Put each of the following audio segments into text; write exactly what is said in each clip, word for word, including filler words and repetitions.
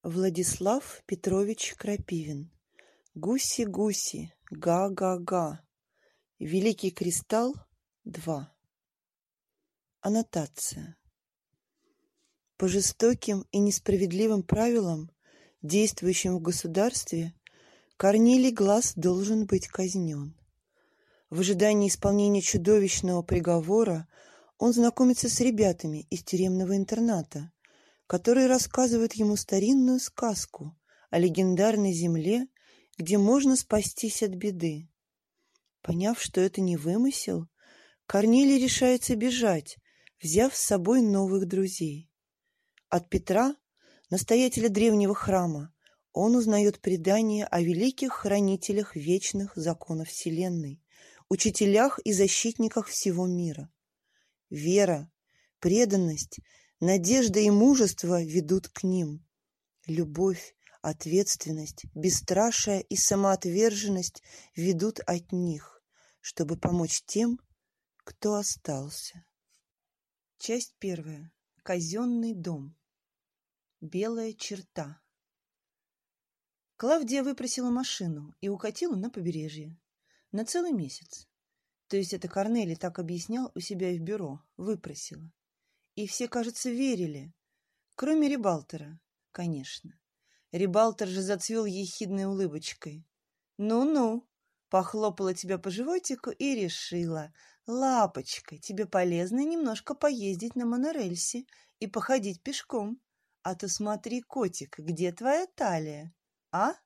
Владислав Петрович Крапивин. Гуси-гуси, га-га-га. Великий кристалл два. Аннотация. По жестоким и несправедливым правилам, действующим в государстве, Корнилий Глаз должен быть казнен. В ожидании исполнения чудовищного приговора он знакомится с ребятами из тюремного интерната, которые рассказывают ему старинную сказку о легендарной земле, где можно спастись от беды. Поняв, что это не вымысел, Корнилий решается бежать, взяв с собой новых друзей. От Петра, настоятеля древнего храма, он узнает предание о великих хранителях вечных законов Вселенной, учителях и защитниках всего мира. Вера, преданность, надежда и мужество ведут к ним. Любовь, ответственность, бесстрашие и самоотверженность ведут от них, чтобы помочь тем, кто остался. Часть первая. Казенный дом. Белая черта. Клавдия выпросила машину и укатила на побережье. На целый месяц. То есть это Корнелий так объяснял у себя в бюро. Выпросила. И все, кажется, верили. Кроме рибалтера, конечно. Рибалтер же зацвел ехидной улыбочкой. «Ну-ну», похлопала тебя по животику и решила: «Лапочка, тебе полезно немножко поездить на монорельсе и походить пешком. А то смотри, котик, где твоя талия, а?»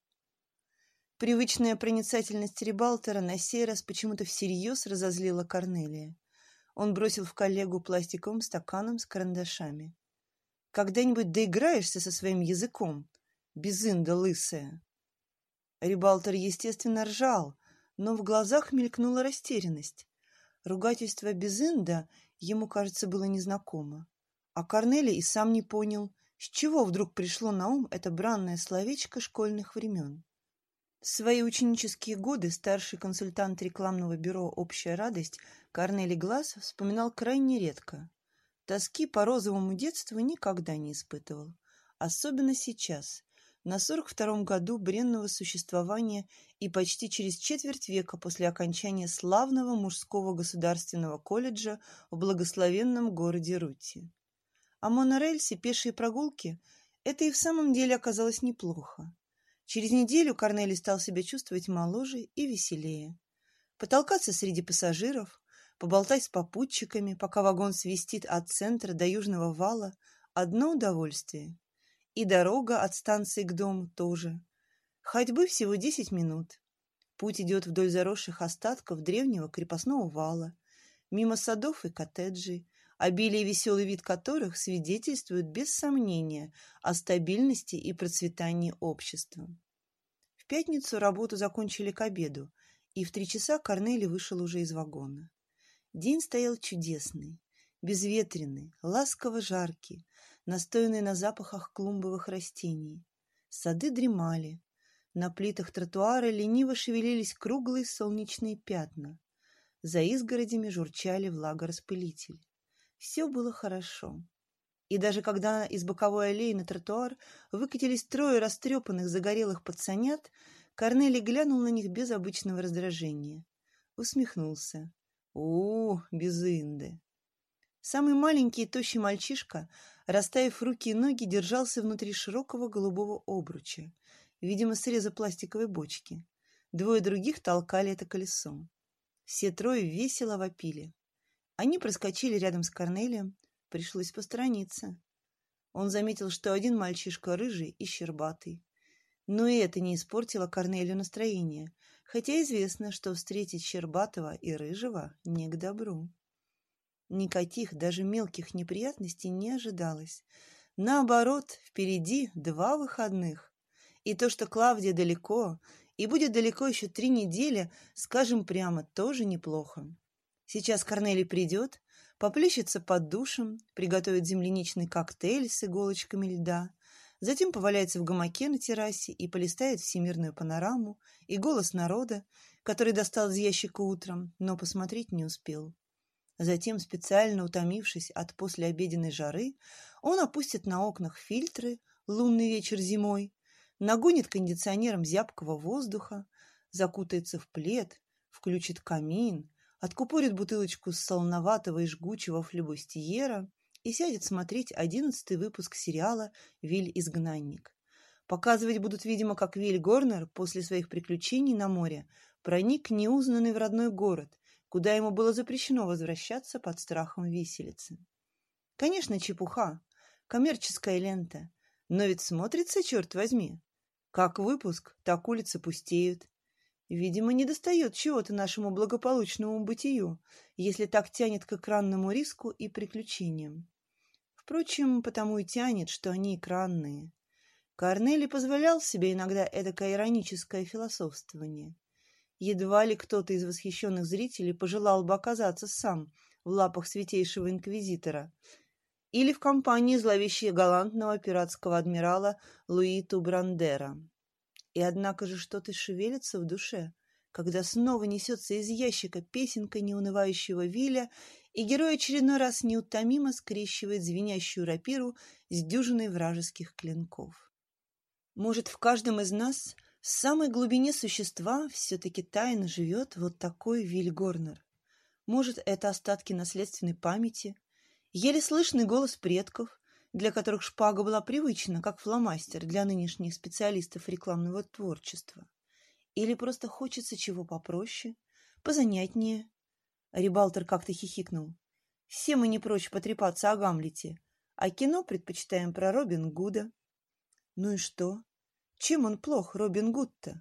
Привычная проницательность рибалтера на сей раз почему-то всерьез разозлила Корнелия. Он бросил в коллегу пластиковым стаканом с карандашами. «Когда-нибудь доиграешься со своим языком, безында лысая?» Рибалтер, естественно, ржал, но в глазах мелькнула растерянность. Ругательство безында ему, кажется, было незнакомо. А Корнелий и сам не понял, с чего вдруг пришло на ум это бранное словечко школьных времен. В свои ученические годы старший консультант рекламного бюро «Общая радость» Корнелий Глаз вспоминал крайне редко. Тоски по розовому детству никогда не испытывал. Особенно сейчас, на сорок втором году бренного существования и почти через четверть века после окончания славного мужского государственного колледжа в благословенном городе Рутти. А монорельс и пешие прогулки – это и в самом деле оказалось неплохо. Через неделю Корнелий стал себя чувствовать моложе и веселее. Потолкаться среди пассажиров, поболтать с попутчиками, пока вагон свистит от центра до южного вала – одно удовольствие. И дорога от станции к дому тоже. Ходьбы всего десять минут. Путь идет вдоль заросших остатков древнего крепостного вала, мимо садов и коттеджей, обилие и веселый вид которых свидетельствуют без сомнения о стабильности и процветании общества. В пятницу работу закончили к обеду, и в три часа Корнелий вышел уже из вагона. День стоял чудесный, безветренный, ласково жаркий, настоянный на запахах клумбовых растений. Сады дремали, на плитах тротуара лениво шевелились круглые солнечные пятна, за изгородями журчали влагораспылители. Все было хорошо. И даже когда из боковой аллеи на тротуар выкатились трое растрепанных загорелых пацанят, Корнелий глянул на них без обычного раздражения. Усмехнулся. «У, безынды!» Самый маленький и тощий мальчишка, расставив руки и ноги, держался внутри широкого голубого обруча, видимо, среза пластиковой бочки. Двое других толкали это колесо. Все трое весело вопили. Они проскочили рядом с Корнелием, пришлось посторониться. Он заметил, что один мальчишка рыжий и щербатый. Но и это не испортило Корнелию настроение, хотя известно, что встретить щербатого и рыжего не к добру. Никаких, даже мелких неприятностей не ожидалось. Наоборот, впереди два выходных. И то, что Клавдия далеко, и будет далеко еще три недели, скажем прямо, тоже неплохо. Сейчас Корнелий придет, поплещется под душем, приготовит земляничный коктейль с иголочками льда, затем поваляется в гамаке на террасе и полистает всемирную панораму и голос народа, который достал из ящика утром, но посмотреть не успел. Затем, специально утомившись от послеобеденной жары, он опустит на окнах фильтры, лунный вечер зимой, нагонит кондиционером зябкого воздуха, закутается в плед, включит камин, откупорит бутылочку солоноватого и жгучего флебустьера и сядет смотреть одиннадцатый выпуск сериала «Виль-изгнанник». Показывать будут, видимо, как Виль Горнер после своих приключений на море проник неузнанный в родной город, куда ему было запрещено возвращаться под страхом виселицы. Конечно, чепуха, коммерческая лента, но ведь смотрится, черт возьми. Как выпуск, так улицы пустеют. Видимо, недостает чего-то нашему благополучному бытию, если так тянет к экранному риску и приключениям. Впрочем, потому и тянет, что они экранные. Корнели позволял себе иногда эдакое ироническое философствование. Едва ли кто-то из восхищенных зрителей пожелал бы оказаться сам в лапах святейшего инквизитора или в компании зловеще галантного пиратского адмирала Луи Тубрандера. И однако же что-то шевелится в душе, когда снова несется из ящика песенка неунывающего Виля, и герой очередной раз неутомимо скрещивает звенящую рапиру с дюжиной вражеских клинков. Может, в каждом из нас, в самой глубине существа, все-таки тайно живет вот такой Виль Горнер. Может, это остатки наследственной памяти, еле слышный голос предков, для которых шпага была привычна, как фломастер для нынешних специалистов рекламного творчества. Или просто хочется чего попроще, позанятнее. Рибалтер как-то хихикнул. Все мы не прочь потрепаться о Гамлете, а кино предпочитаем про Робин Гуда. Ну и что? Чем он плох, Робин Гуд-то?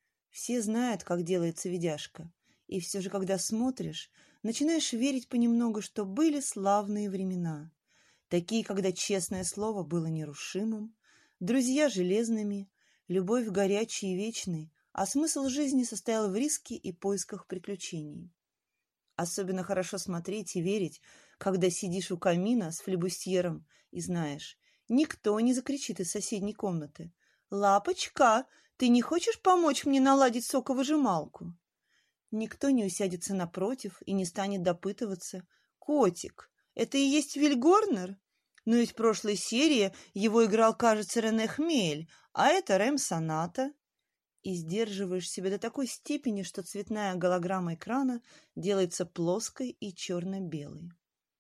Все знают, как делается видяшка, и все же, когда смотришь, начинаешь верить понемногу, что были славные времена, такие, когда честное слово было нерушимым, друзья железными, любовь горячей и вечной, а смысл жизни состоял в риске и поисках приключений. Особенно хорошо смотреть и верить, когда сидишь у камина с флебустьером и знаешь, никто не закричит из соседней комнаты: «Лапочка, ты не хочешь помочь мне наладить соковыжималку?» Никто не усядется напротив и не станет допытываться: «Котик, это и есть Виль Горнер? Но ведь в прошлой серии его играл, кажется, Рене Хмель, а это Рэм-соната». И сдерживаешь себя до такой степени, что цветная голограмма экрана делается плоской и черно-белой.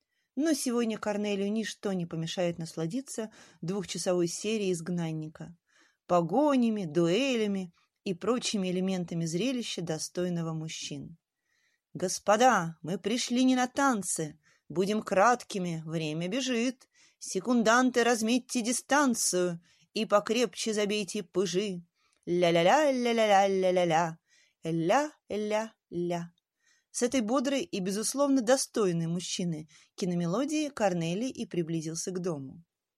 Но сегодня Корнелию ничто не помешает насладиться двухчасовой серией «Изгнанника», погонями, дуэлями и прочими элементами зрелища, достойного мужчин. «Господа, мы пришли не на танцы. Будем краткими, время бежит. Секунданты, разметьте дистанцию и покрепче забейте пыжи. Ля-ля-ля, ля-ля-ля-ля-ля-ля, ля-ля-ля». С этой бодрой и, безусловно, достойной мужчины киномелодии Корнелий и приблизился к дому.